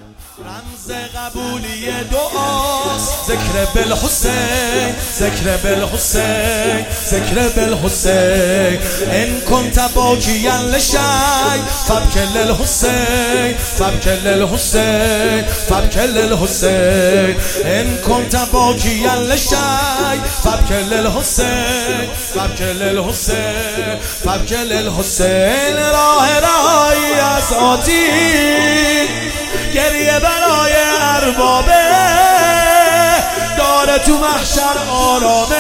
رمز قبولی دعاست ذکر بالحسین، ذکر بالحسین، ذکر بالحسین. ان كنت باكيا لشيء فابكي للحسين، فابكي للحسين، فابكي للحسين. ان كنت باكيا لشيء فابكي للحسين، فابكي للحسين، فابكي للحسين. راه رهایی از آتش گریه برای اربابه داره تو محشر آرامش.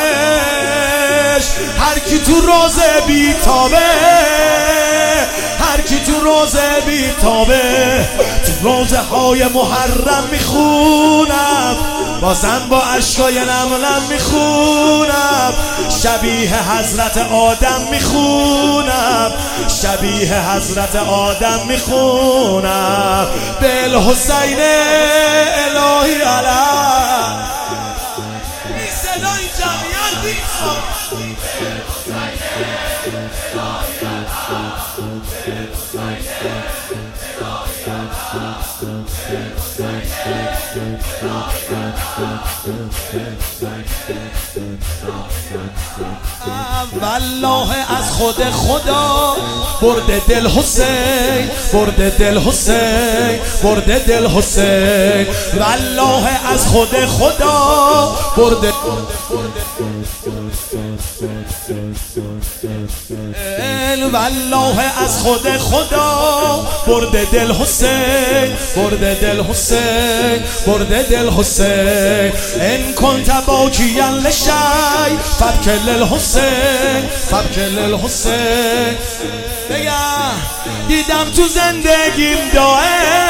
هر کی تو روزه بیتابه، هر کی تو روزه بیتابه، تو روزه های محرم میخونم، بازم با عشقای نملم میخونم، شبیه حضرت آدم میخونم، شبیه حضرت آدم میخونم. بالحسین الهی علم بی صدای جمعیت بی والله از خود خدا برده دل حسین، برده دل حسین، برده دل حسین. والله از خود خدا برده، والله از خود خدا برده دل حسین، برده دل حسین، برده دل حسین. ان كنت باكيا لشيء فابكي للحسين، فابكي للحسين. بگم دیدم تو زندگیم دائه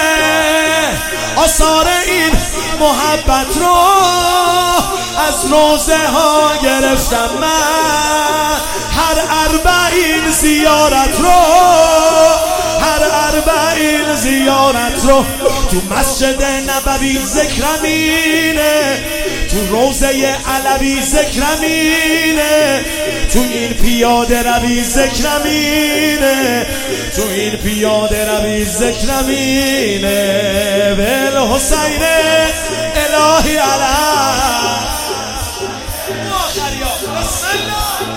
آثار این محبت رو، از روزه ها گرفتم من هر اربعین زیارت رو، هر اربعین زیارت رو. تو مسجد نبوی ذکرم اینه، تو روزه علوی ذکرم اینه، تو این پیاده روی ذکرم اینه، تو این پیاده روی ذکرم اینه. بالحسین الهی علم بسم الله.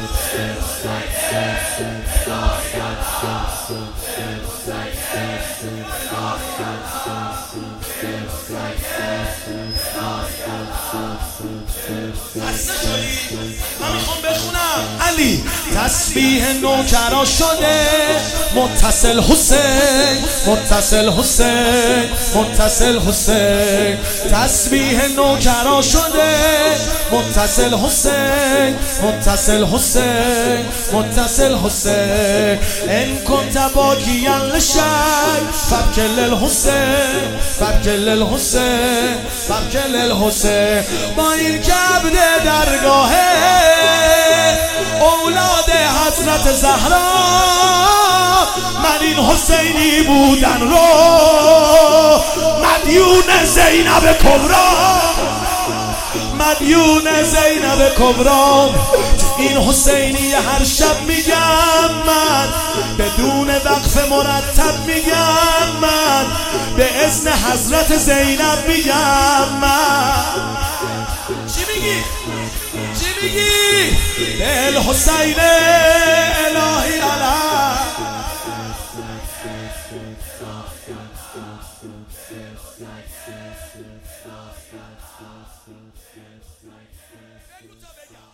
من میخوام بخونم. علی تسبیح نوکرا شده متصل حسین، متصل حسین، متصل حسین. تسبیح نوکرا شده متصل حسین، متصل حسین، متصل حسین. ان كنت باكيا لشيء فابكي للحسين، فابكي للحسين، فابكي للحسين. با این کبد درگاه اولاد حضرت زهرا من این حسینی بودن رو مدیون زینب کبرا، مدیون زینب کبرا. این حسینی هر شب میگم من، بدون وقف مرتب میگم من، به اذن حضرت زینب میگم من. چی میگی؟ چی میگی؟ بالحسین الهی علم بگو تا بگم.